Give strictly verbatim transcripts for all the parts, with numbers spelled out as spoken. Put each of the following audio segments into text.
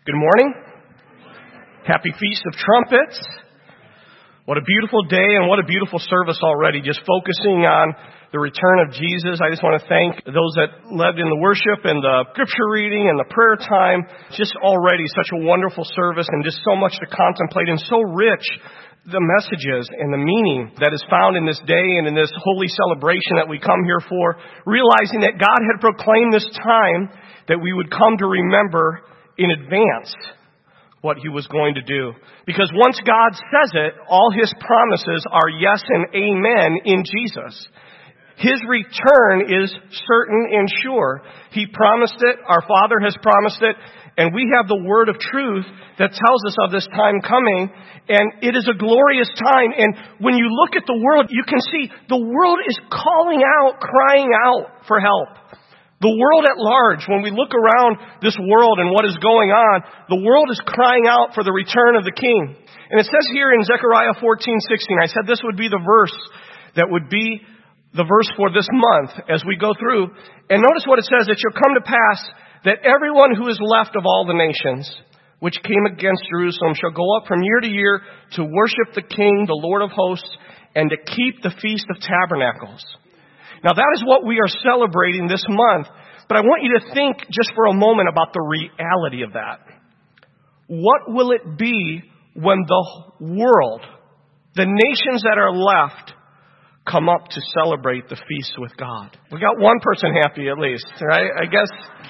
Good morning. Happy Feast of Trumpets. What a beautiful day and what a beautiful service already. Just focusing on the return of Jesus. I just want to thank those that led in the worship and the scripture reading and the prayer time. Just already such a wonderful service and just so much to contemplate and so rich the messages and the meaning that is found in this day and in this holy celebration that we come here for, realizing that God had proclaimed this time that we would come to remember in advance what He was going to do. Because once God says it, all His promises are yes and amen in Jesus. His return is certain and sure. He promised it, our Father has promised it, and we have the word of truth that tells us of this time coming, and it is a glorious time. And when you look at the world, you can see the world is calling out, crying out for help. The world at large, when we look around this world and what is going on, the world is crying out for the return of the King. And it says here in Zechariah fourteen sixteen, I said this would be the verse that would be the verse for this month as we go through. And notice what it says, it shall come to pass that everyone who is left of all the nations which came against Jerusalem shall go up from year to year to worship the King, the Lord of hosts, and to keep the Feast of Tabernacles. Now that is what we are celebrating this month, but I want you to think just for a moment about the reality of that. What will it be when the world, the nations that are left, come up to celebrate the feast with God? We got one person happy at least, right? I guess,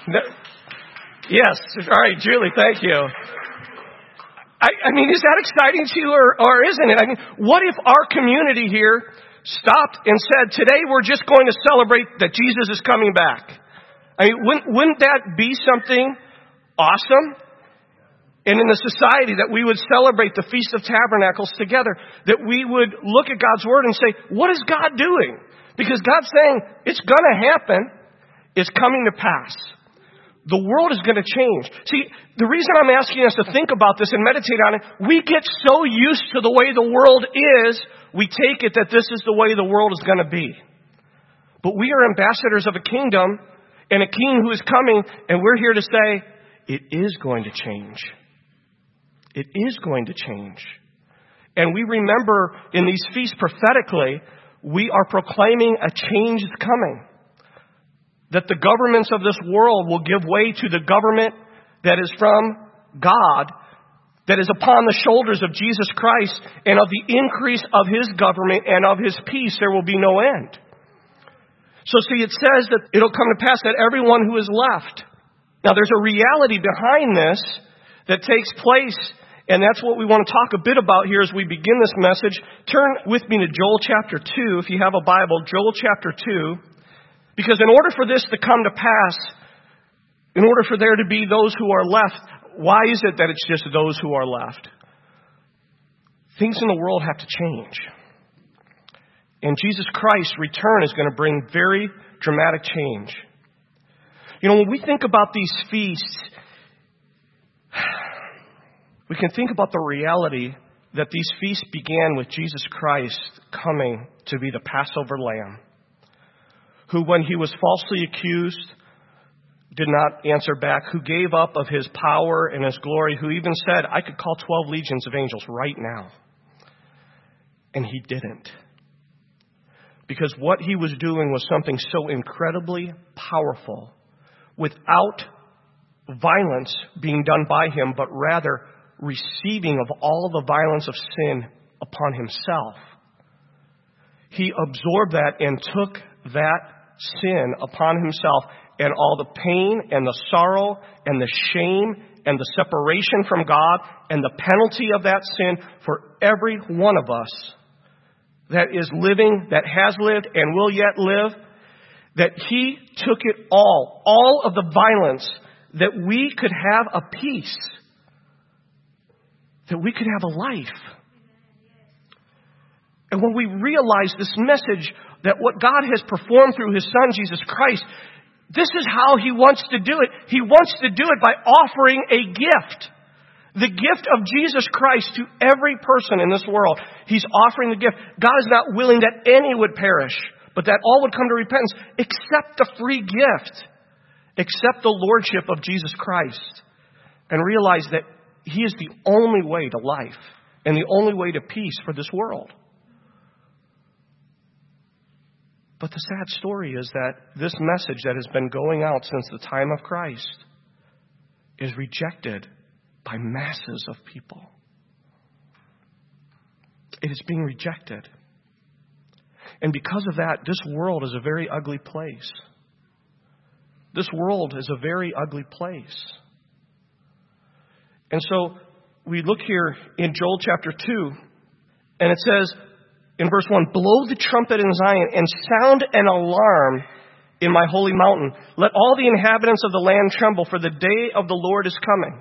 yes. All right, Julie, thank you. I, I mean, is that exciting to you or, or isn't it? I mean, what if our community here stopped and said, today we're just going to celebrate that Jesus is coming back? I mean, wouldn't, wouldn't that be something awesome? And in the society that we would celebrate the Feast of Tabernacles together, that we would look at God's Word and say, what is God doing? Because God's saying, it's going to happen. It's coming to pass. The world is going to change. See, the reason I'm asking us to think about this and meditate on it, we get so used to the way the world is, we take it that this is the way the world is going to be. But we are ambassadors of a kingdom and a king who is coming, and we're here to say, it is going to change. It is going to change. And we remember in these feasts prophetically, we are proclaiming a change is coming. That the governments of this world will give way to the government that is from God, that is upon the shoulders of Jesus Christ, and of the increase of His government and of His peace there will be no end. So see, it says that it'll come to pass that everyone who is left. Now there's a reality behind this that takes place, and that's what we want to talk a bit about here as we begin this message. Turn with me to Joel chapter two, if you have a Bible, Joel chapter two. Because in order for this to come to pass, in order for there to be those who are left, why is it that it's just those who are left? Things in the world have to change. And Jesus Christ's return is going to bring very dramatic change. You know, when we think about these feasts, we can think about the reality that these feasts began with Jesus Christ coming to be the Passover lamb, who, when He was falsely accused, did not answer back, who gave up of His power and His glory, who even said, I could call twelve legions of angels right now. And He didn't. Because what He was doing was something so incredibly powerful, without violence being done by Him, but rather receiving of all the violence of sin upon Himself. He absorbed that and took that sin upon Himself, and all the pain and the sorrow and the shame and the separation from God and the penalty of that sin for every one of us that is living, that has lived and will yet live, that He took it all, all of the violence, that we could have a peace, that we could have a life. And when we realize this message that what God has performed through His Son, Jesus Christ, this is how He wants to do it. He wants to do it by offering a gift. The gift of Jesus Christ to every person in this world. He's offering the gift. God is not willing that any would perish, but that all would come to repentance. Accept the free gift. Accept the lordship of Jesus Christ. and realize that He is the only way to life and the only way to peace for this world. But the sad story is that this message that has been going out since the time of Christ is rejected by masses of people. It is being rejected. And because of that, this world is a very ugly place. This world is a very ugly place. And so we look here in Joel chapter two, and it says in verse one, blow the trumpet in Zion and sound an alarm in my holy mountain. Let all the inhabitants of the land tremble, for the day of the Lord is coming.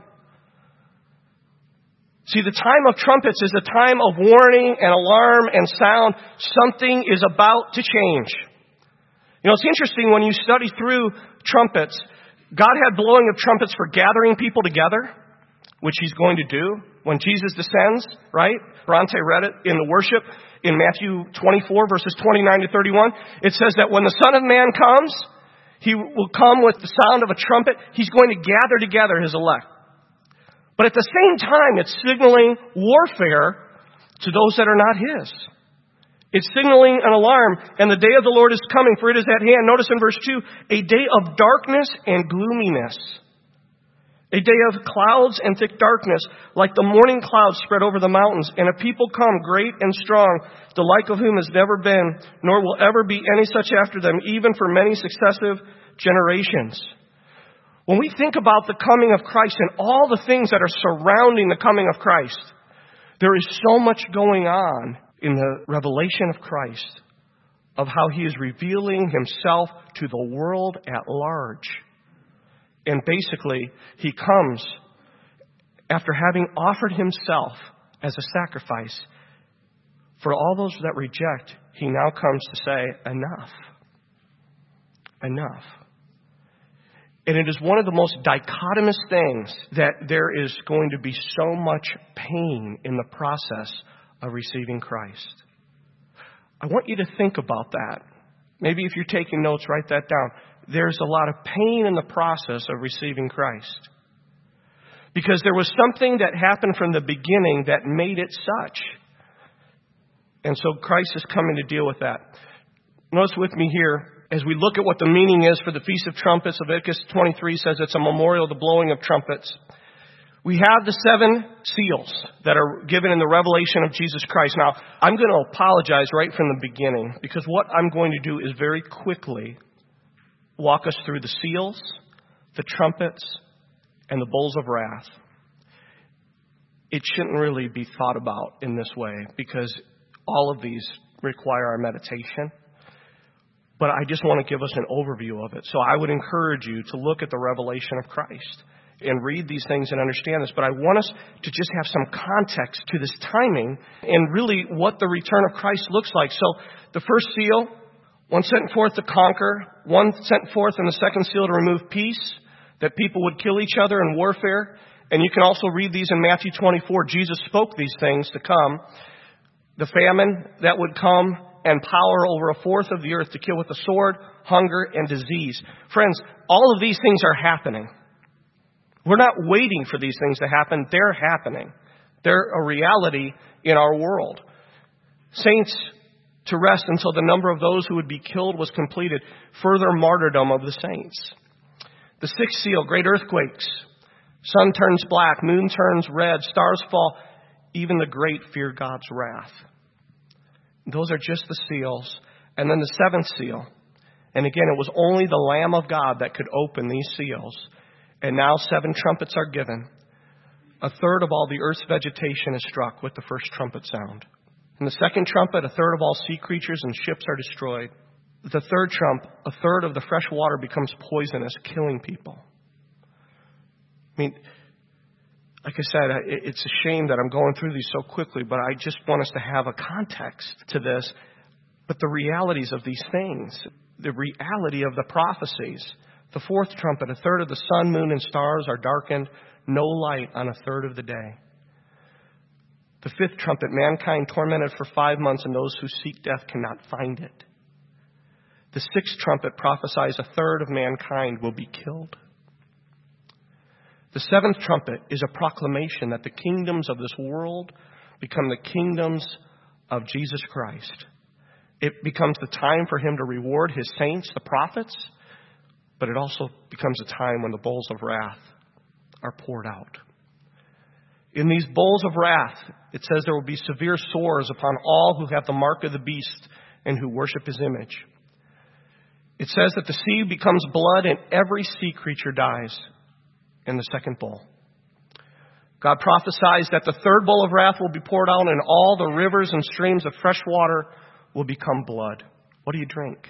See, the time of trumpets is a time of warning and alarm and sound. Something is about to change. You know, it's interesting when you study through trumpets, God had blowing of trumpets for gathering people together, which He's going to do when Jesus descends, right? Bronte read it in the worship in Matthew twenty-four, verses twenty-nine to thirty-one. It says that when the Son of Man comes, He will come with the sound of a trumpet. He's going to gather together His elect. But at the same time, it's signaling warfare to those that are not His. It's signaling an alarm, and the day of the Lord is coming, for it is at hand. Notice in verse two, a day of darkness and gloominess. A day of clouds and thick darkness, like the morning clouds spread over the mountains, and a people come great and strong, the like of whom has never been, nor will ever be any such after them, even for many successive generations. When we think about the coming of Christ and all the things that are surrounding the coming of Christ, there is so much going on in the revelation of Christ, of how He is revealing Himself to the world at large. And basically, He comes after having offered Himself as a sacrifice. For all those that reject, He now comes to say, enough. Enough. And it is one of the most dichotomous things that there is going to be so much pain in the process of receiving Christ. I want you to think about that. Maybe if you're taking notes, write that down. There's a lot of pain in the process of receiving Christ. Because there was something that happened from the beginning that made it such. And so Christ is coming to deal with that. Notice with me here, as we look at what the meaning is for the Feast of Trumpets, Leviticus twenty-three says it's a memorial, the blowing of trumpets. We have the seven seals that are given in the revelation of Jesus Christ. Now, I'm going to apologize right from the beginning, because what I'm going to do is very quickly walk us through the seals, the trumpets, and the bowls of wrath. It shouldn't really be thought about in this way, because all of these require our meditation. But I just want to give us an overview of it. So I would encourage you to look at the revelation of Christ and read these things and understand this. But I want us to just have some context to this timing and really what the return of Christ looks like. So the first seal, one sent forth to conquer, one sent forth in the second seal to remove peace, that people would kill each other in warfare. And you can also read these in Matthew twenty-four. Jesus spoke these things to come. The famine that would come, and power over a fourth of the earth to kill with the sword, hunger, and disease. Friends, all of these things are happening. We're not waiting for these things to happen. They're happening. They're a reality in our world. Saints to rest until the number of those who would be killed was completed. Further martyrdom of the saints. The sixth seal, great earthquakes. Sun turns black, moon turns red, stars fall. Even the great fear God's wrath. Those are just the seals. And then the seventh seal. And again, it was only the Lamb of God that could open these seals. And now seven trumpets are given. A third of all the earth's vegetation is struck with the first trumpet sound. In the second trumpet, a third of all sea creatures and ships are destroyed. The third trump, a third of the fresh water becomes poisonous, killing people. I mean, like I said, it's a shame that I'm going through these so quickly, but I just want us to have a context to this. But the realities of these things, the reality of the prophecies. The fourth trumpet, a third of the sun, moon, and stars are darkened, no light on a third of the day. The fifth trumpet, mankind tormented for five months, and those who seek death cannot find it. The sixth trumpet prophesies a third of mankind will be killed. The seventh trumpet is a proclamation that the kingdoms of this world become the kingdoms of Jesus Christ. It becomes the time for him to reward his saints, the prophets, but it also becomes a time when the bowls of wrath are poured out. In these bowls of wrath, it says there will be severe sores upon all who have the mark of the beast and who worship his image. It says that the sea becomes blood and every sea creature dies in the second bowl. God prophesies that the third bowl of wrath will be poured out and all the rivers and streams of fresh water will become blood. What do you drink?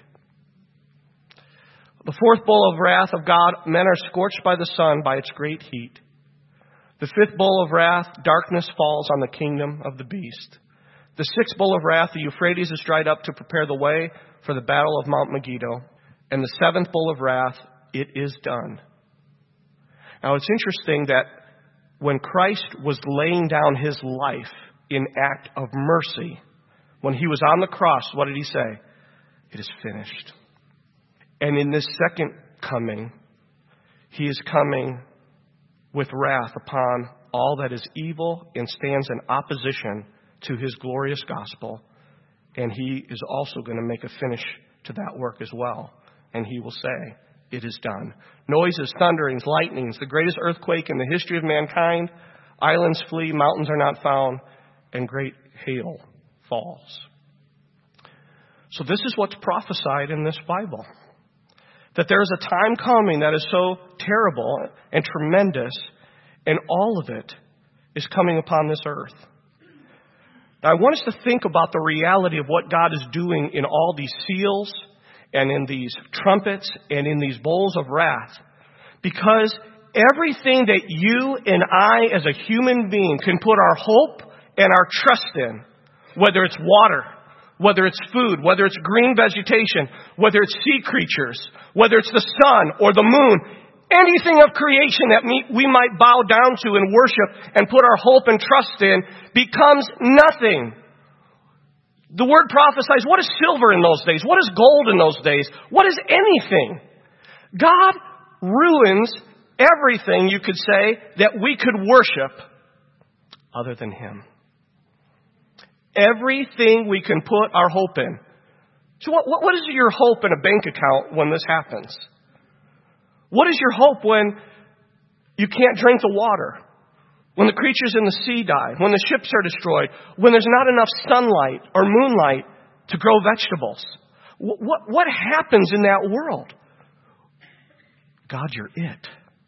The fourth bowl of wrath of God, men are scorched by the sun by its great heat. The fifth bowl of wrath, darkness falls on the kingdom of the beast. The sixth bowl of wrath, the Euphrates is dried up to prepare the way for the battle of Mount Megiddo. And the seventh bowl of wrath, it is done. Now it's interesting that when Christ was laying down his life in act of mercy, when he was on the cross, what did he say? It is finished. And in this second coming, he is coming with wrath upon all that is evil and stands in opposition to his glorious gospel. And he is also going to make a finish to that work as well. And he will say, it is done. Noises, thunderings, lightnings, the greatest earthquake in the history of mankind. Islands flee, mountains are not found, and great hail falls. So this is what's prophesied in this Bible. That there is a time coming that is so terrible and tremendous, and all of it is coming upon this earth. Now, I want us to think about the reality of what God is doing in all these seals and in these trumpets and in these bowls of wrath. Because everything that you and I as a human being can put our hope and our trust in, whether it's water, whether it's food, whether it's green vegetation, whether it's sea creatures, whether it's the sun or the moon, anything of creation that we might bow down to and worship and put our hope and trust in becomes nothing. The word prophesies, what is silver in those days? What is gold in those days? What is anything? God ruins everything, you could say, that we could worship other than him. Everything we can put our hope in. So what, what is your hope in a bank account when this happens? What is your hope when you can't drink the water? When the creatures in the sea die? When the ships are destroyed? When there's not enough sunlight or moonlight to grow vegetables? What, what, what happens in that world? God, you're it.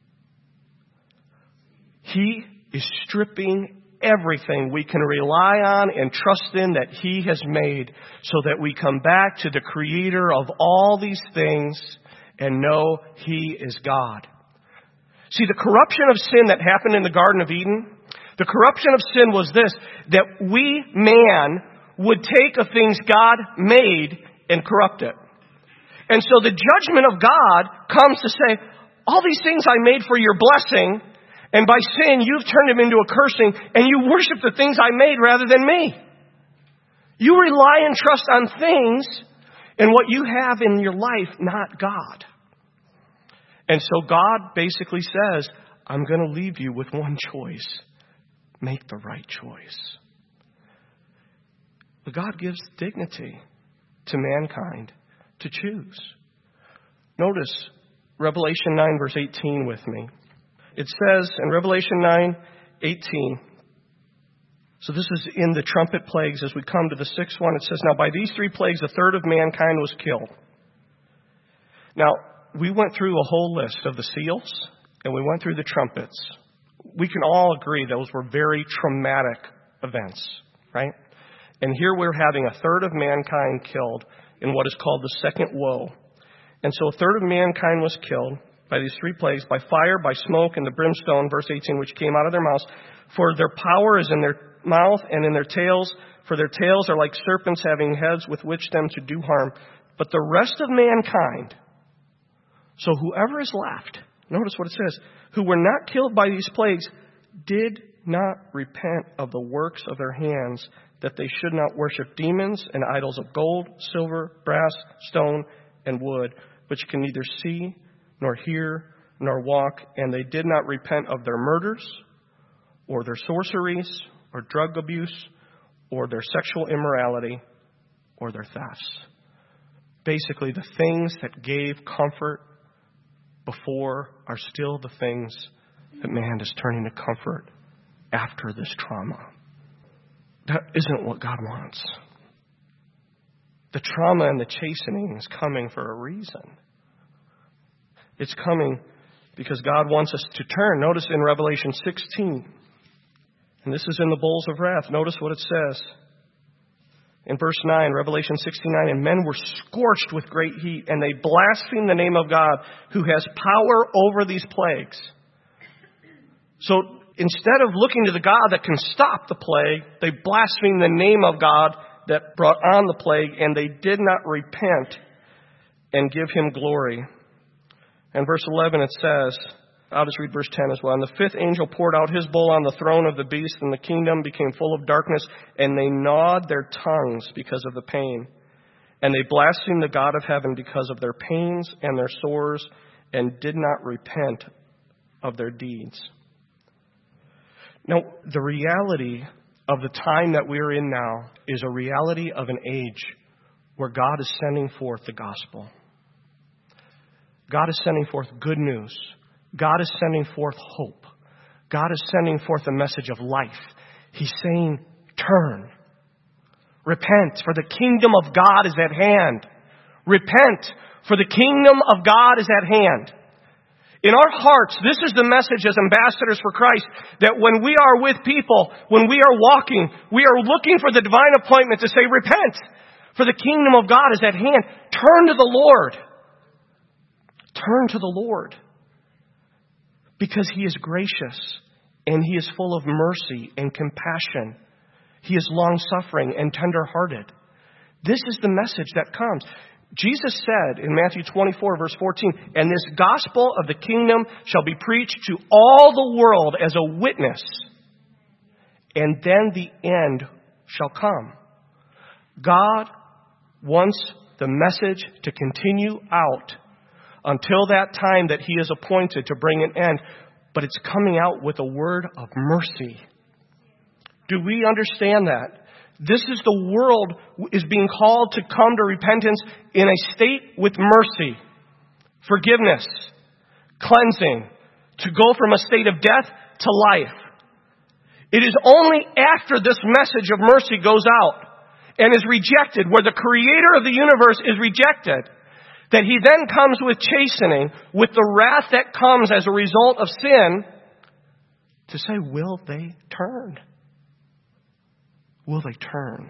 He is stripping everything we can rely on and trust in that he has made so that we come back to the creator of all these things and know he is God. See, the corruption of sin that happened in the Garden of Eden, the corruption of sin was this, that we, man, would take of things God made and corrupt it. And so the judgment of God comes to say, all these things I made for your blessing, and by sin you've turned them into a cursing, and you worship the things I made rather than me. You rely and trust on things and what you have in your life, not God. And so God basically says, I'm going to leave you with one choice. Make the right choice. But God gives dignity to mankind to choose. Notice Revelation nine verse eighteen with me. It says in Revelation nine eighteen, so this is in the trumpet plagues as we come to the sixth one. It says, now by these three plagues a third of mankind was killed. Now, we went through a whole list of the seals, and we went through the trumpets. We can all agree those were very traumatic events, right? And here we're having a third of mankind killed in what is called the second woe. And so a third of mankind was killed by these three plagues, by fire, by smoke, and the brimstone, verse eighteen, which came out of their mouths. For their power is in their mouth and in their tails, for their tails are like serpents having heads with which them to do harm. But the rest of mankind, so whoever is left, notice what it says, who were not killed by these plagues, did not repent of the works of their hands, that they should not worship demons and idols of gold, silver, brass, stone, and wood, which can neither see, nor hear, nor walk, and they did not repent of their murders, or their sorceries, or drug abuse, or their sexual immorality, or their thefts. Basically, the things that gave comfort before are still the things that man is turning to comfort after this trauma. That isn't what God wants. The trauma and the chastening is coming for a reason. It's coming because God wants us to turn. Notice in Revelation sixteen, and this is in the bowls of wrath. Notice what it says. In verse nine, Revelation sixty-nine, and men were scorched with great heat, and they blasphemed the name of God, who has power over these plagues. So instead of looking to the God that can stop the plague, they blasphemed the name of God that brought on the plague, and they did not repent and give him glory. And verse eleven, it says, I'll just read verse ten as well. And the fifth angel poured out his bowl on the throne of the beast, and the kingdom became full of darkness, and they gnawed their tongues because of the pain. And they blasphemed the God of heaven because of their pains and their sores, and did not repent of their deeds. Now, the reality of the time that we're in now is a reality of an age where God is sending forth the gospel. God is sending forth good news. God is sending forth hope. God is sending forth a message of life. He's saying, turn. Repent, for the kingdom of God is at hand. Repent, for the kingdom of God is at hand. In our hearts, this is the message as ambassadors for Christ, that when we are with people, when we are walking, we are looking for the divine appointment to say, repent, for the kingdom of God is at hand. Turn to the Lord. Turn to the Lord. Because he is gracious, and he is full of mercy and compassion. He is long-suffering and tender-hearted. This is the message that comes. Jesus said in Matthew twenty-four, verse fourteen, and this gospel of the kingdom shall be preached to all the world as a witness, and then the end shall come. God wants the message to continue out until that time that he is appointed to bring an end, but it's coming out with a word of mercy. Do we understand that? This is the world is being called to come to repentance in a state with mercy, forgiveness, cleansing, to go from a state of death to life. It is only after this message of mercy goes out and is rejected, where the creator of the universe is rejected, that he then comes with chastening, with the wrath that comes as a result of sin, to say, will they turn? Will they turn?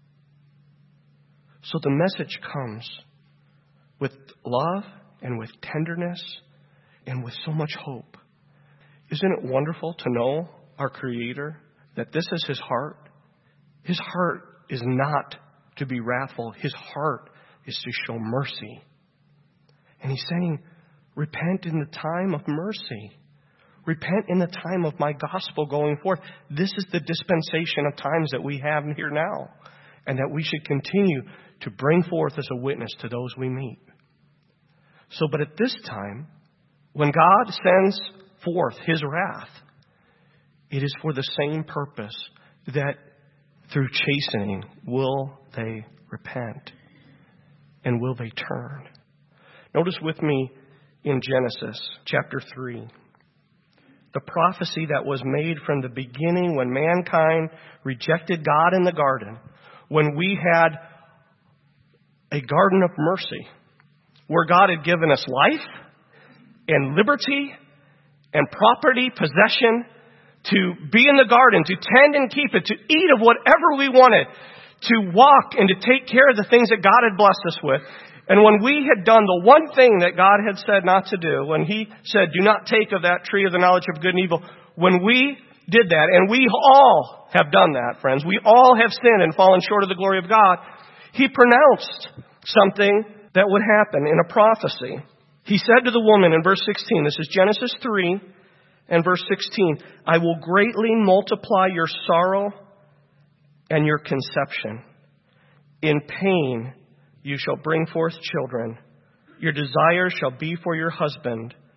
So the message comes with love and with tenderness and with so much hope. Isn't it wonderful to know our Creator, that this is his heart? His heart is not to be wrathful. His heart is to show mercy. And he's saying, repent in the time of mercy. Repent in the time of my gospel going forth. This is the dispensation of times that we have here now, and that we should continue to bring forth as a witness to those we meet. So, but at this time, when God sends forth his wrath, it is for the same purpose, that through chastening, will they repent? And will they turn? Notice with me in Genesis chapter three. The prophecy that was made from the beginning when mankind rejected God in the garden, when we had a garden of mercy, where God had given us life and liberty and property, possession, to be in the garden, to tend and keep it, to eat of whatever we wanted, to walk and to take care of the things that God had blessed us with. And when we had done the one thing that God had said not to do, when he said, do not take of that tree of the knowledge of good and evil, when we did that, and we all have done that, friends, we all have sinned and fallen short of the glory of God, he pronounced something that would happen in a prophecy. He said to the woman in verse sixteen, this is Genesis three and verse sixteen, I will greatly multiply your sorrow and your conception. In pain you shall bring forth children. Your desire shall be for your husband,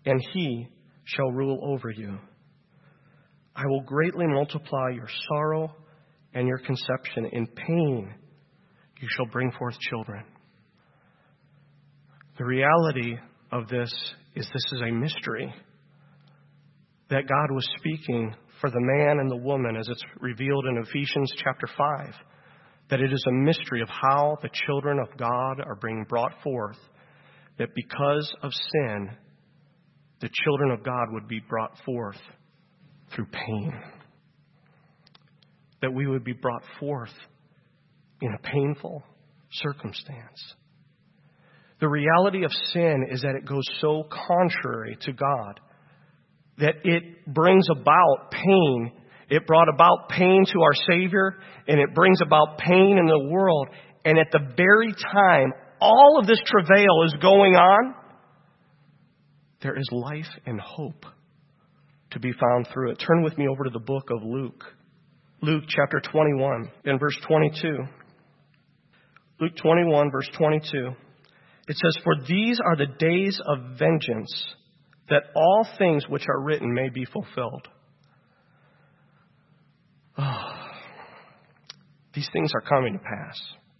and he shall rule over you. I will greatly multiply your sorrow and your conception. In pain you shall bring forth children. The reality of this is this is a mystery that God was speaking for the man and the woman as it's revealed in Ephesians chapter five. That it is a mystery of how the children of God are being brought forth. That because of sin, the children of God would be brought forth through pain. That we would be brought forth in a painful circumstance. The reality of sin is that it goes so contrary to God that it brings about pain. It brought about pain to our Savior, and it brings about pain in the world. And at the very time all of this travail is going on, there is life and hope to be found through it. Turn with me over to the book of Luke. Luke chapter twenty-one and verse twenty-two. Luke twenty-one verse twenty-two. It says, "For these are the days of vengeance, that all things which are written may be fulfilled." Oh, these things are coming to pass.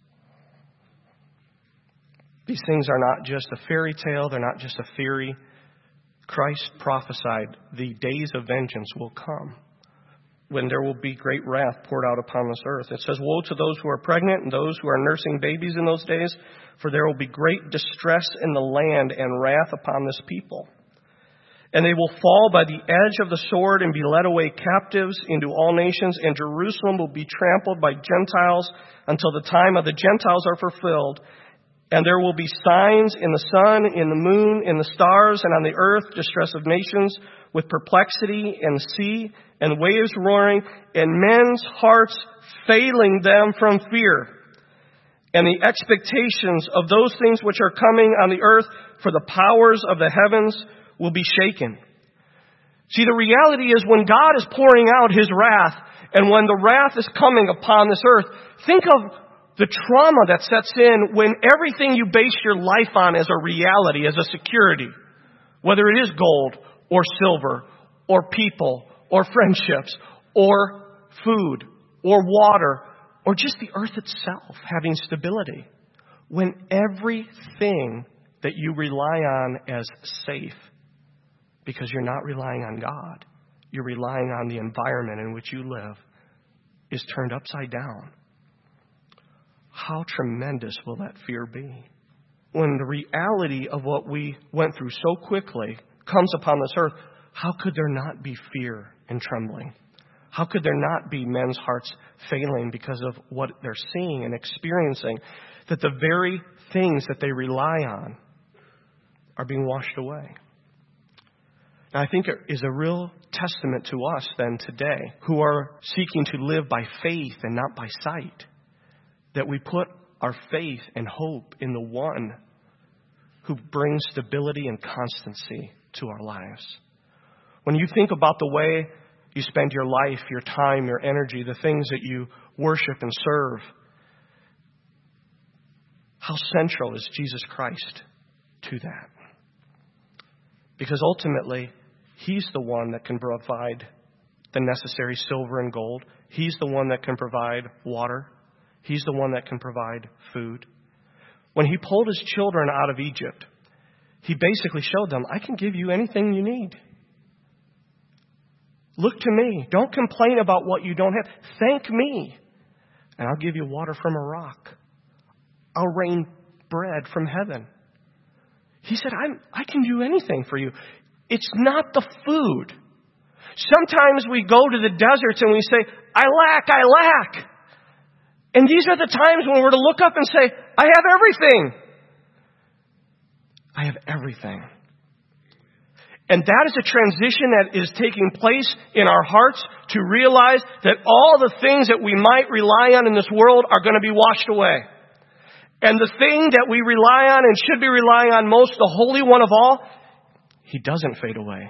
These things are not just a fairy tale. They're not just a theory. Christ prophesied the days of vengeance will come when there will be great wrath poured out upon this earth. It says, "Woe to those who are pregnant and those who are nursing babies in those days, for there will be great distress in the land and wrath upon this people. And they will fall by the edge of the sword and be led away captives into all nations, and Jerusalem will be trampled by Gentiles until the time of the Gentiles are fulfilled. And there will be signs in the sun, in the moon, in the stars, and on the earth, distress of nations with perplexity, and the sea, and waves roaring, and men's hearts failing them from fear, and the expectations of those things which are coming on the earth, for the powers of the heavens will be shaken." See, the reality is when God is pouring out His wrath, and when the wrath is coming upon this earth, think of the trauma that sets in when everything you base your life on as a reality, as a security, whether it is gold or silver or people or friendships or food or water or just the earth itself having stability. When everything that you rely on as safe, because you're not relying on God, you're relying on the environment in which you live, is turned upside down. How tremendous will that fear be? When the reality of what we went through so quickly comes upon this earth, how could there not be fear and trembling? How could there not be men's hearts failing because of what they're seeing and experiencing? That the very things that they rely on are being washed away. Now, I think it is a real testament to us then today who are seeking to live by faith and not by sight. That we put our faith and hope in the one who brings stability and constancy to our lives. When you think about the way you spend your life, your time, your energy, the things that you worship and serve, how central is Jesus Christ to that? Because ultimately, He's the one that can provide the necessary silver and gold. He's the one that can provide water. He's the one that can provide food. When He pulled His children out of Egypt, He basically showed them, I can give you anything you need. Look to me. Don't complain about what you don't have. Thank me, and I'll give you water from a rock. I'll rain bread from heaven. He said, I'm, I can do anything for you. It's not the food. Sometimes we go to the deserts and we say, I lack, I lack. And these are the times when we're to look up and say, I have everything. I have everything. And that is a transition that is taking place in our hearts to realize that all the things that we might rely on in this world are going to be washed away. And the thing that we rely on and should be relying on most, the Holy One of all, He doesn't fade away.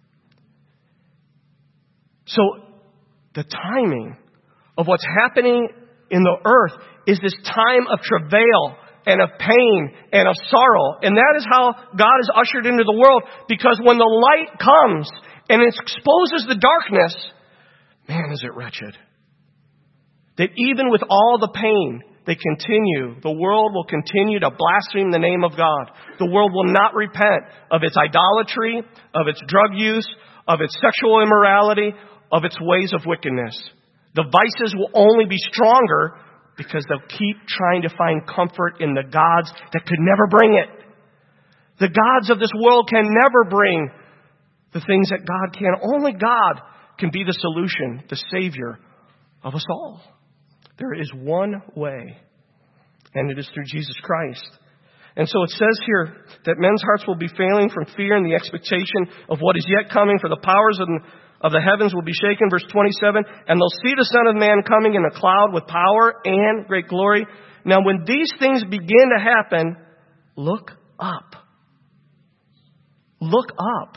So the timing of what's happening in the earth is this time of travail and of pain and of sorrow. And that is how God is ushered into the world, because when the light comes and it exposes the darkness, man, is it wretched. That even with all the pain, they continue. The world will continue to blaspheme the name of God. The world will not repent of its idolatry, of its drug use, of its sexual immorality, of its ways of wickedness. The vices will only be stronger because they'll keep trying to find comfort in the gods that could never bring it. The gods of this world can never bring the things that God can. Only God can be the solution, the Savior of us all. There is one way, and it is through Jesus Christ. And so it says here that men's hearts will be failing from fear and the expectation of what is yet coming, for the powers of, of the heavens will be shaken. Verse twenty-seven, and they'll see the Son of Man coming in a cloud with power and great glory. Now when these things begin to happen, look up. Look up.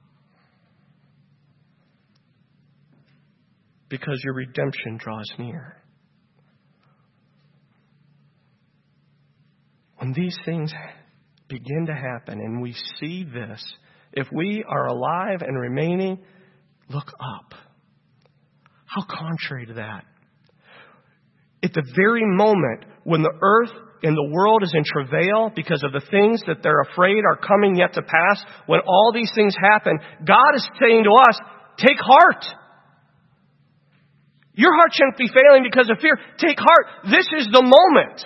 Because your redemption draws near. When these things begin to happen and we see this, if we are alive and remaining, look up. How contrary to that. At the very moment when the earth and the world is in travail because of the things that they're afraid are coming yet to pass, when all these things happen, God is saying to us, take heart. Your heart shouldn't be failing because of fear. Take heart. This is the moment.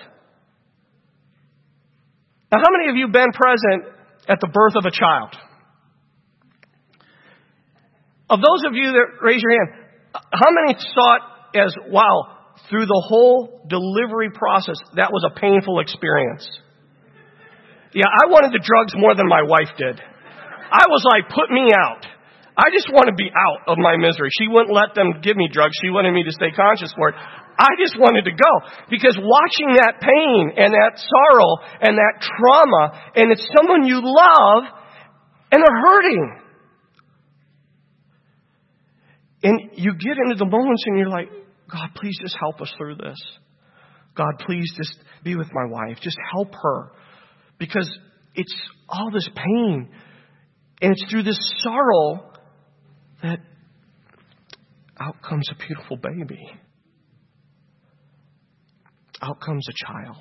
Now, how many of you have been present at the birth of a child? Of those of you that raise your hand, how many saw it as, wow, through the whole delivery process, that was a painful experience? Yeah, I wanted the drugs more than my wife did. I was like, put me out. I just want to be out of my misery. She wouldn't let them give me drugs. She wanted me to stay conscious for it. I just wanted to go. Because watching that pain and that sorrow and that trauma, and it's someone you love, and they're hurting. And you get into the moments and you're like, God, please just help us through this. God, please just be with my wife. Just help her. Because it's all this pain. And it's through this sorrow that out comes a beautiful baby. Out comes a child.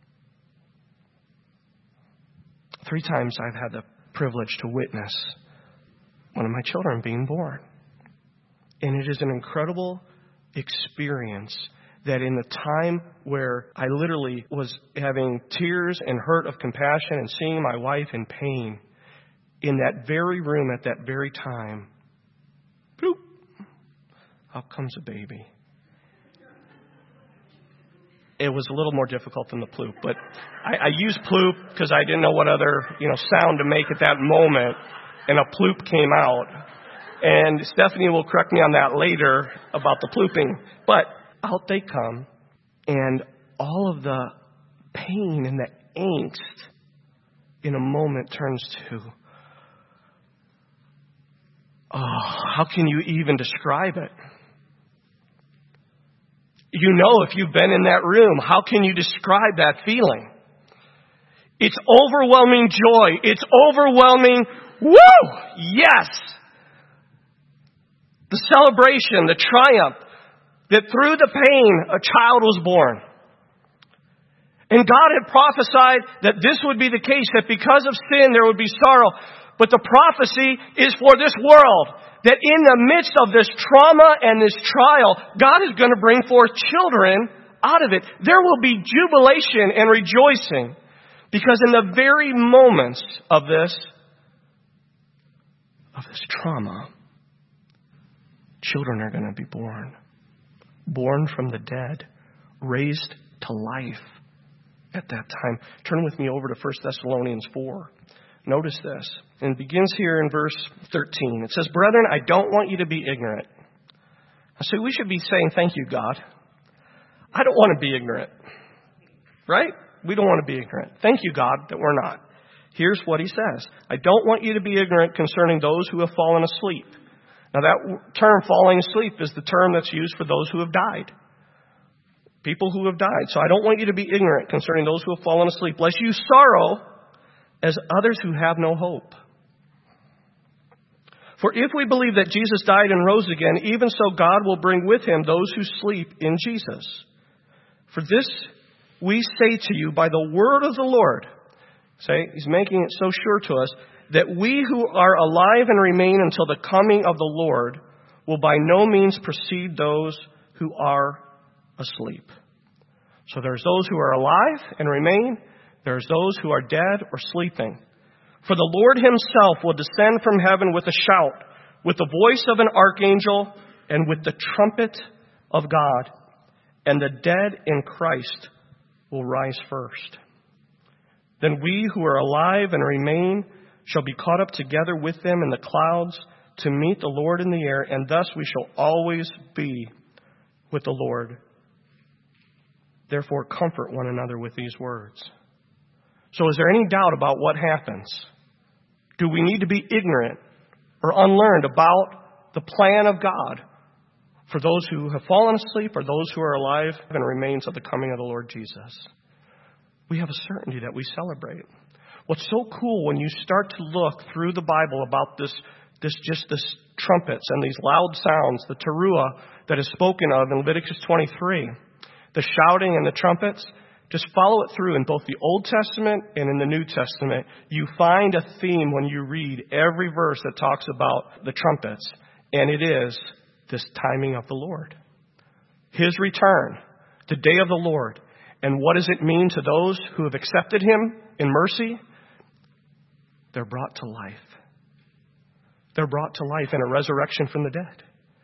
Three times I've had the privilege to witness one of my children being born. And it is an incredible experience that in the time where I literally was having tears and hurt of compassion and seeing my wife in pain, in that very room at that very time, bloop, out comes a baby. It was a little more difficult than the ploop, but I, I used ploop because I didn't know what other, you know, sound to make at that moment, and a ploop came out. And Stephanie will correct me on that later about the plooping. But out they come, and all of the pain and the angst in a moment turns to, oh, how can you even describe it? You know, if you've been in that room, how can you describe that feeling? It's overwhelming joy. It's overwhelming, woo, yes. The celebration, the triumph, that through the pain, a child was born. And God had prophesied that this would be the case, that because of sin there would be sorrow. But the prophecy is for this world, that in the midst of this trauma and this trial, God is going to bring forth children out of it. There will be jubilation and rejoicing, because in the very moments of this, of this trauma, children are going to be born. Born from the dead, raised to life at that time. Turn with me over to First Thessalonians four. Notice this. And it begins here in verse thirteen. It says, brethren, I don't want you to be ignorant. So we should be saying, thank you, God. I don't want to be ignorant. Right? We don't want to be ignorant. Thank you, God, that we're not. Here's what he says. I don't want you to be ignorant concerning those who have fallen asleep. Now that term, falling asleep, is the term that's used for those who have died. people who have died. So I don't want you to be ignorant concerning those who have fallen asleep, lest you sorrow as others who have no hope. For if we believe that Jesus died and rose again, even so God will bring with him those who sleep in Jesus. For this we say to you by the word of the Lord. Say, he's making it so sure to us that we who are alive and remain until the coming of the Lord will by no means precede those who are asleep. So there's those who are alive and remain. There's those who are dead or sleeping. For the Lord himself will descend from heaven with a shout, with the voice of an archangel, and with the trumpet of God. And the dead in Christ will rise first. Then we who are alive and remain shall be caught up together with them in the clouds to meet the Lord in the air, and thus we shall always be with the Lord. Therefore, comfort one another with these words. So is there any doubt about what happens? Do we need to be ignorant or unlearned about the plan of God for those who have fallen asleep or those who are alive and remains at the coming of the Lord Jesus? We have a certainty that we celebrate. What's so cool when you start to look through the Bible about this, this just this trumpets and these loud sounds, the teruah that is spoken of in Leviticus twenty-three, the shouting and the trumpets, just follow it through in both the Old Testament and in the New Testament. You find a theme when you read every verse that talks about the trumpets, and it is this timing of the Lord. His return, the day of the Lord. And what does it mean to those who have accepted him in mercy? They're brought to life. They're brought to life in a resurrection from the dead.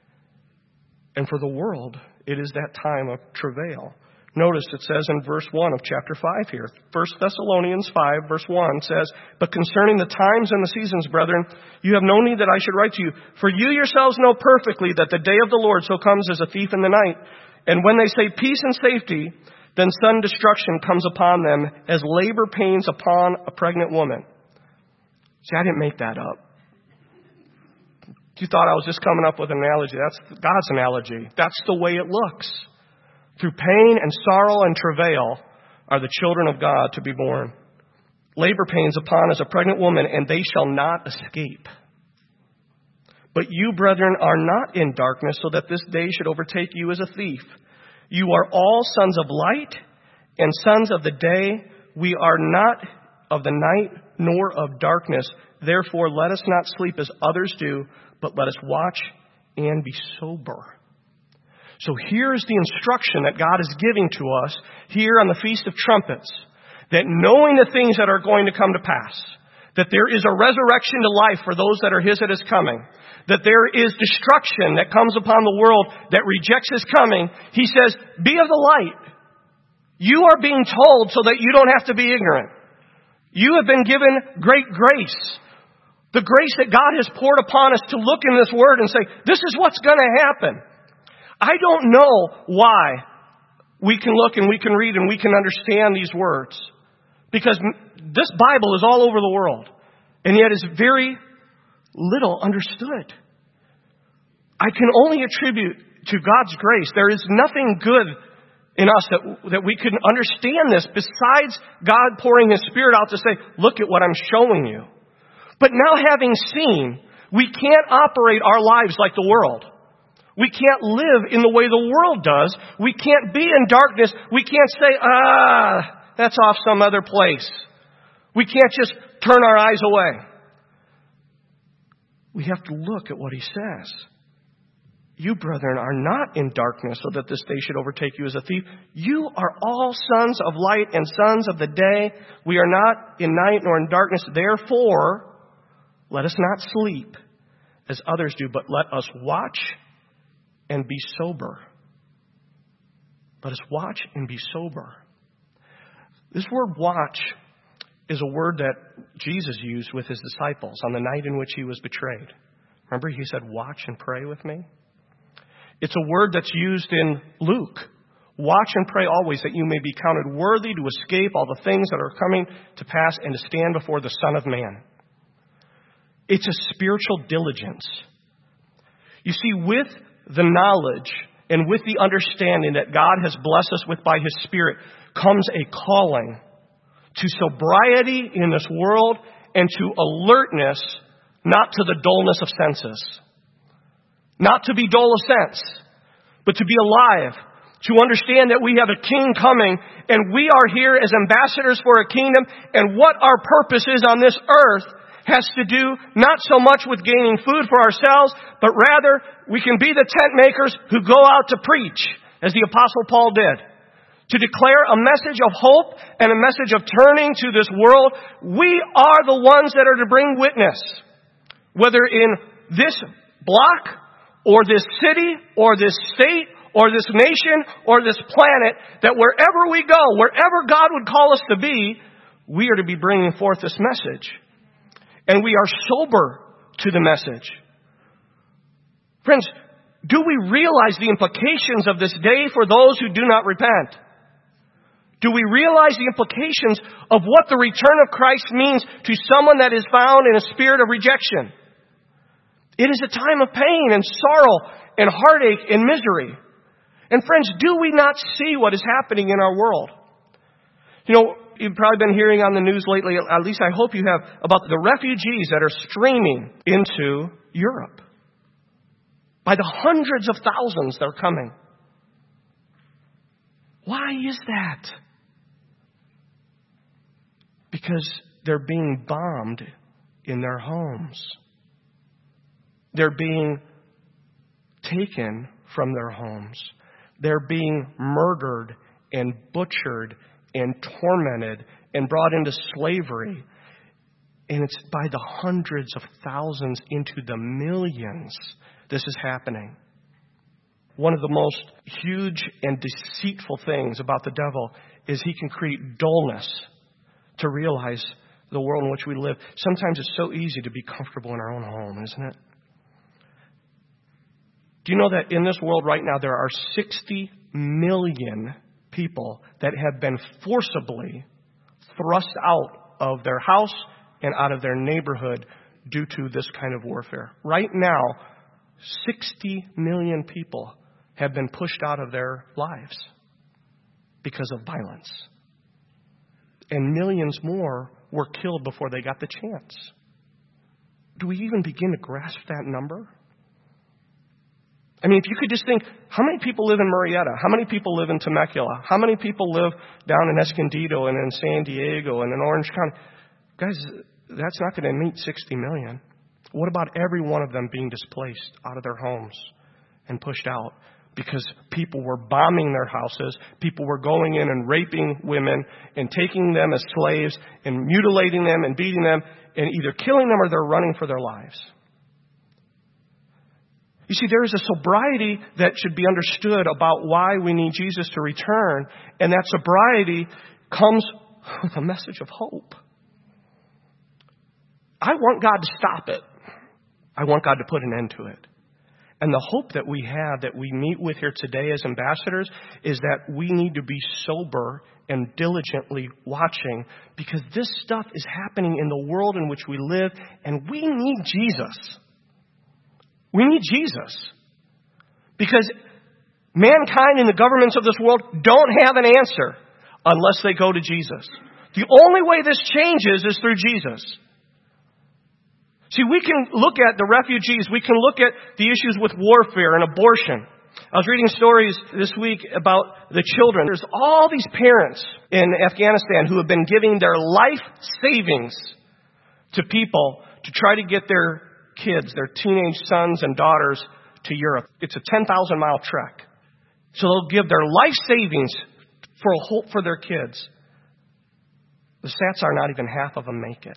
And for the world, it is that time of travail. Notice it says in verse one of chapter five here. First Thessalonians five, verse one says, But concerning the times and the seasons, brethren, you have no need that I should write to you. For you yourselves know perfectly that the day of the Lord so comes as a thief in the night. And when they say peace and safety, then sudden destruction comes upon them as labor pains upon a pregnant woman. See, I didn't make that up. You thought I was just coming up with an analogy. That's God's analogy. That's the way it looks. Through pain and sorrow and travail are the children of God to be born. Labor pains upon as a pregnant woman, and they shall not escape. But you, brethren, are not in darkness, so that this day should overtake you as a thief. You are all sons of light and sons of the day. We are not of the night nor of darkness. Therefore, let us not sleep as others do, but let us watch and be sober. So here's the instruction that God is giving to us here on the Feast of Trumpets, that knowing the things that are going to come to pass, that there is a resurrection to life for those that are his at his coming, that there is destruction that comes upon the world that rejects his coming. He says, be of the light. You are being told so that you don't have to be ignorant. You have been given great grace. The grace that God has poured upon us to look in this word and say, this is what's going to happen. I don't know why we can look and we can read and we can understand these words. Because this Bible is all over the world. And yet is very little understood. I can only attribute to God's grace. There is nothing good in us that, that we can understand this besides God pouring his Spirit out to say, look at what I'm showing you. But now having seen, we can't operate our lives like the world. We can't live in the way the world does. We can't be in darkness. We can't say, ah, that's off some other place. We can't just turn our eyes away. We have to look at what he says. You, brethren, are not in darkness so that this day should overtake you as a thief. You are all sons of light and sons of the day. We are not in night nor in darkness. Therefore, let us not sleep as others do, but let us watch and be sober. Let us watch and be sober. This word watch is a word that Jesus used with his disciples on the night in which he was betrayed. Remember, he said, watch and pray with me. It's a word that's used in Luke. Watch and pray always that you may be counted worthy to escape all the things that are coming to pass and to stand before the Son of Man. It's a spiritual diligence. You see, with the knowledge and with the understanding that God has blessed us with by His Spirit comes a calling to sobriety in this world and to alertness, not to the dullness of senses. Not to be dull of sense, but to be alive, to understand that we have a king coming and we are here as ambassadors for a kingdom, and what our purpose is on this earth has to do not so much with gaining food for ourselves, but rather we can be the tent makers who go out to preach, as the Apostle Paul did, to declare a message of hope and a message of turning to this world. We are the ones that are to bring witness, whether in this block or this city or this state or this nation or this planet, that wherever we go, wherever God would call us to be, we are to be bringing forth this message. And we are sober to the message. Friends, do we realize the implications of this day for those who do not repent? Do we realize the implications of what the return of Christ means to someone that is found in a spirit of rejection? It is a time of pain and sorrow and heartache and misery. And friends, do we not see what is happening in our world? You know, you've probably been hearing on the news lately, at least I hope you have, about the refugees that are streaming into Europe. By the hundreds of thousands that are coming. Why is that? Because they're being bombed in their homes. They're being taken from their homes. They're being murdered and butchered and tormented and brought into slavery. And it's by the hundreds of thousands into the millions this is happening. One of the most huge and deceitful things about the devil is he can create dullness to realize the world in which we live. Sometimes it's so easy to be comfortable in our own home, isn't it? Do you know that in this world right now there are sixty million people that have been forcibly thrust out of their house and out of their neighborhood due to this kind of warfare? Right now, sixty million people have been pushed out of their lives because of violence. And millions more were killed before they got the chance. Do we even begin to grasp that number? I mean, if you could just think, how many people live in Murrieta? How many people live in Temecula? How many people live down in Escondido and in San Diego and in Orange County? Guys, that's not going to meet sixty million. What about every one of them being displaced out of their homes and pushed out because people were bombing their houses, people were going in and raping women and taking them as slaves and mutilating them and beating them and either killing them or they're running for their lives? You see, there is a sobriety that should be understood about why we need Jesus to return, and that sobriety comes with a message of hope. I want God to stop it. I want God to put an end to it. And the hope that we have, that we meet with here today as ambassadors, is that we need to be sober and diligently watching, because this stuff is happening in the world in which we live, and we need Jesus. We need Jesus. Because mankind and the governments of this world don't have an answer unless they go to Jesus. The only way this changes is through Jesus. See, we can look at the refugees. We can look at the issues with warfare and abortion. I was reading stories this week about the children. There's all these parents in Afghanistan who have been giving their life savings to people to try to get their kids, their teenage sons and daughters, to Europe. It's a ten thousand mile trek. So they'll give their life savings for a hope for their kids. The stats are not even half of them make it.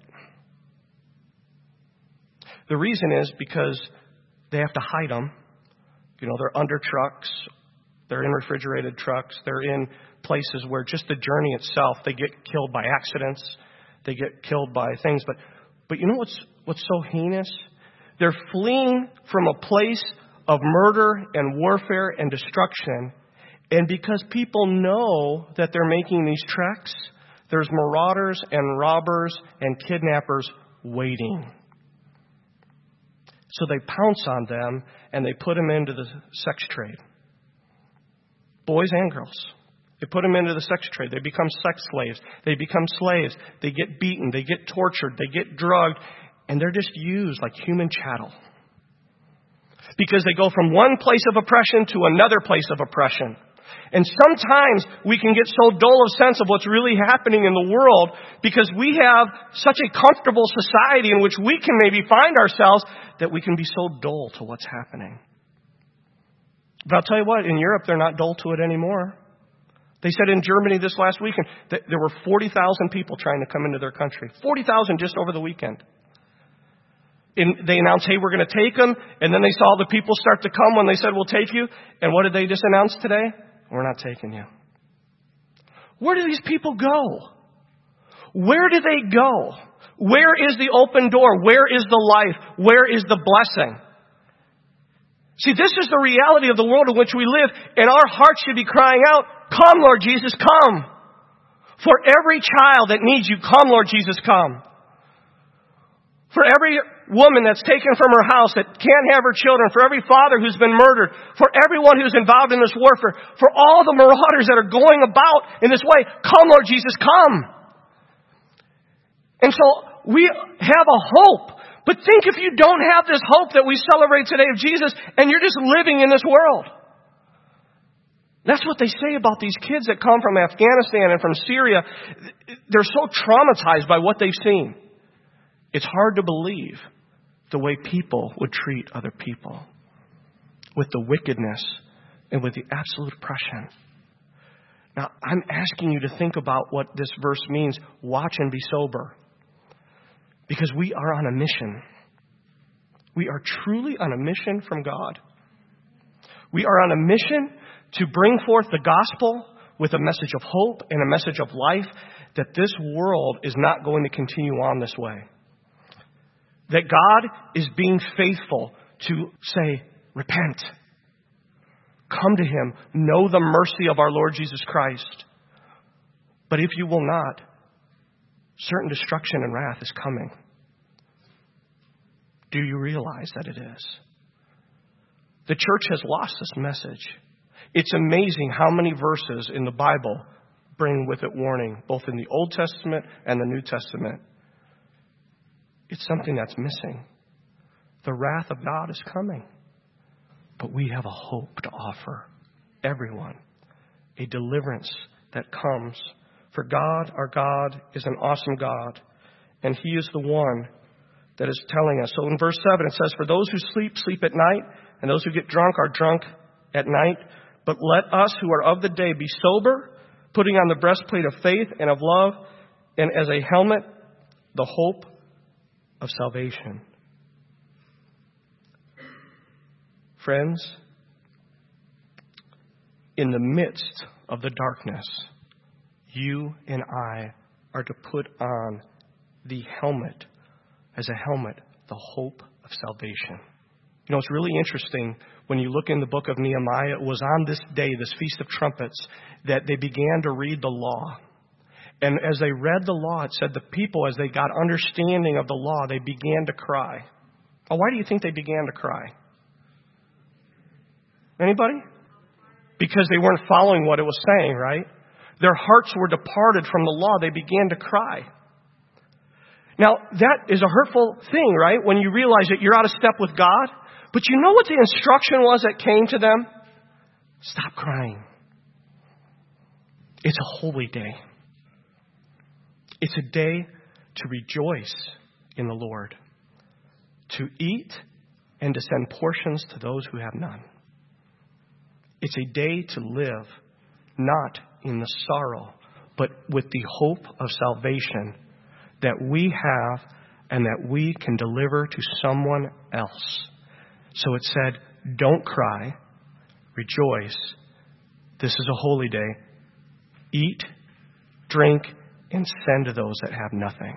The reason is because they have to hide them. You know, they're under trucks. They're in refrigerated trucks. They're in places where just the journey itself, they get killed by accidents. They get killed by things. But but you know what's what's so heinous? They're fleeing from a place of murder and warfare and destruction. And because people know that they're making these treks, there's marauders and robbers and kidnappers waiting. So they pounce on them and they put them into the sex trade. boys and girls. They put them into the sex trade. They become sex slaves. They become slaves. They get beaten. They get tortured. They get drugged. And they're just used like human chattel. Because they go from one place of oppression to another place of oppression. And sometimes we can get so dull of sense of what's really happening in the world because we have such a comfortable society in which we can maybe find ourselves that we can be so dull to what's happening. But I'll tell you what, in Europe, they're not dull to it anymore. They said in Germany this last weekend that there were forty thousand people trying to come into their country. forty thousand just over the weekend. And they announced, hey, we're going to take them. And then they saw the people start to come when they said, we'll take you. And what did they just announce today? We're not taking you. Where do these people go? Where do they go? Where is the open door? Where is the life? Where is the blessing? See, this is the reality of the world in which we live, and our hearts should be crying out, come, Lord Jesus, come. For every child that needs you, come, Lord Jesus, come. For every woman that's taken from her house that can't have her children, for every father who's been murdered, for everyone who's involved in this warfare, for all the marauders that are going about in this way, come, Lord Jesus, come. And so we have a hope. But think if you don't have this hope that we celebrate today of Jesus and you're just living in this world. That's what they say about these kids that come from Afghanistan and from Syria. They're so traumatized by what they've seen. It's hard to believe the way people would treat other people with the wickedness and with the absolute oppression. Now, I'm asking you to think about what this verse means. Watch and be sober. Because we are on a mission. We are truly on a mission from God. We are on a mission to bring forth the gospel with a message of hope and a message of life, that this world is not going to continue on this way. That God is being faithful to say, repent. Come to Him. Know the mercy of our Lord Jesus Christ. But if you will not, certain destruction and wrath is coming. Do you realize that it is? The church has lost this message. It's amazing how many verses in the Bible bring with it warning, both in the Old Testament and the New Testament. It's something that's missing. The wrath of God is coming. But we have a hope to offer everyone, a deliverance that comes. For God, our God, is an awesome God, and He is the one that is telling us. So in verse seven, it says, for those who sleep, sleep at night, and those who get drunk are drunk at night. But let us who are of the day be sober, putting on the breastplate of faith and of love, and as a helmet, the hope of salvation. Friends, in the midst of the darkness, you and I are to put on the helmet, as a helmet, the hope of salvation. You know, it's really interesting when you look in the book of Nehemiah, it was on this day, this Feast of Trumpets, that they began to read the law. And as they read the law, it said the people, as they got understanding of the law, they began to cry. Oh, why do you think they began to cry? Anybody? Because they weren't following what it was saying, right? Their hearts were departed from the law. They began to cry. Now, that is a hurtful thing, right? When you realize that you're out of step with God. But you know what the instruction was that came to them? Stop crying. It's a holy day. It's a day to rejoice in the Lord, to eat and to send portions to those who have none. It's a day to live not in the sorrow, but with the hope of salvation that we have and that we can deliver to someone else. So it said, don't cry, rejoice. This is a holy day. Eat, drink, and send to those that have nothing.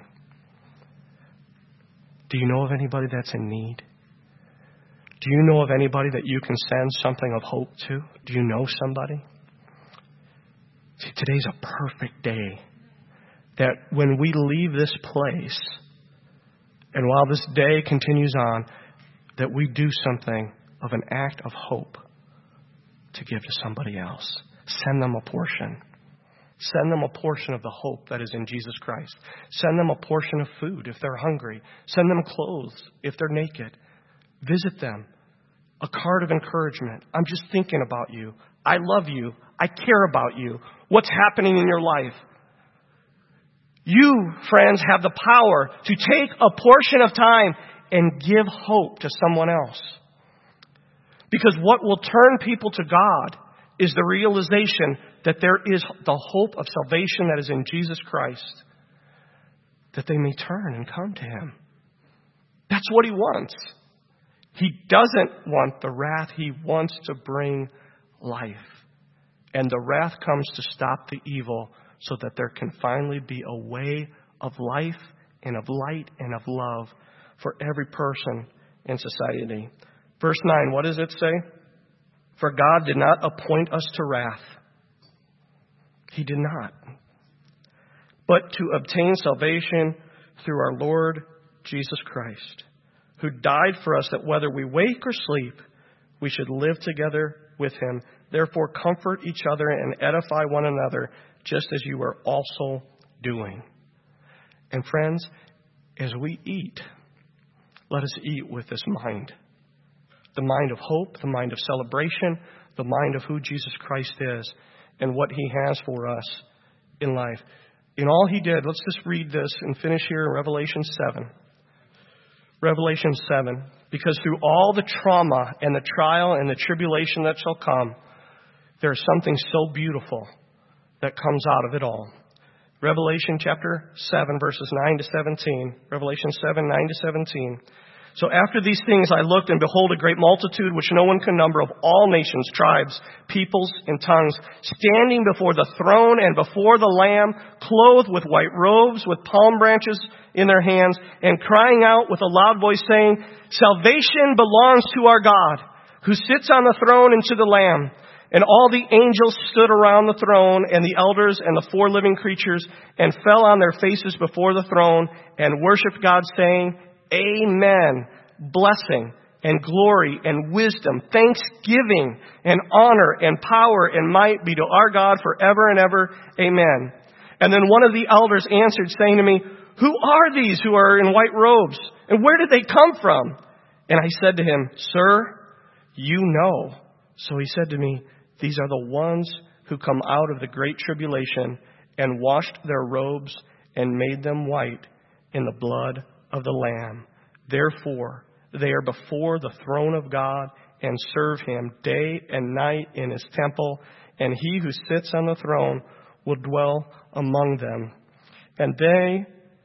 Do you know of anybody that's in need? Do you know of anybody that you can send something of hope to? Do you know somebody? See, today's a perfect day that when we leave this place, and while this day continues on, that we do something of an act of hope to give to somebody else. Send them a portion. Send them a portion of the hope that is in Jesus Christ. Send them a portion of food if they're hungry. Send them clothes if they're naked. Visit them. A card of encouragement. I'm just thinking about you. I love you. I care about you. What's happening in your life? You, friends, have the power to take a portion of time and give hope to someone else. Because what will turn people to God is the realization that there is the hope of salvation that is in Jesus Christ, that they may turn and come to Him. That's what He wants. He doesn't want the wrath. He wants to bring life. And the wrath comes to stop the evil so that there can finally be a way of life and of light and of love for every person in society. Verse nine, what does it say? For God did not appoint us to wrath. He did not. But to obtain salvation through our Lord Jesus Christ, who died for us that whether we wake or sleep, we should live together with Him. Therefore, comfort each other and edify one another, just as you are also doing. And friends, as we eat, let us eat with this mind. The mind of hope, the mind of celebration, the mind of who Jesus Christ is and what He has for us in life. In all He did, let's just read this and finish here in Revelation seven. Revelation seven. Because through all the trauma and the trial and the tribulation that shall come, there is something so beautiful that comes out of it all. Revelation chapter seven, verses nine to seventeen. Revelation seven, nine to seventeen. So after these things I looked, and behold, a great multitude which no one can number, of all nations, tribes, peoples, and tongues, standing before the throne and before the Lamb, clothed with white robes, with palm branches in their hands, and crying out with a loud voice, saying, Salvation belongs to our God, who sits on the throne, and to the Lamb. And all the angels stood around the throne, and the elders and the four living creatures, and fell on their faces before the throne, and worshipped God, saying, Amen. Blessing and glory and wisdom, thanksgiving and honor and power and might be to our God forever and ever. Amen. And then one of the elders answered, saying to me, Who are these who are in white robes? And where did they come from? And I said to him, Sir, you know. So he said to me, These are the ones who come out of the great tribulation and washed their robes and made them white in the blood of the Lamb. Therefore, they are before the throne of God and serve Him day and night in His temple, and He who sits on the throne will dwell among them. And they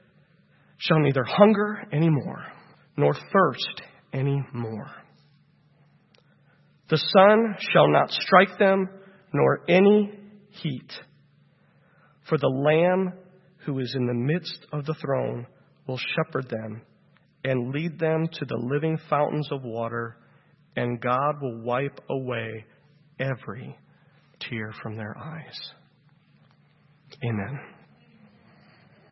shall neither hunger any more, nor thirst any more. The sun shall not strike them, nor any heat. For the Lamb who is in the midst of the throne will shepherd them and lead them to the living fountains of water, and God will wipe away every tear from their eyes. Amen.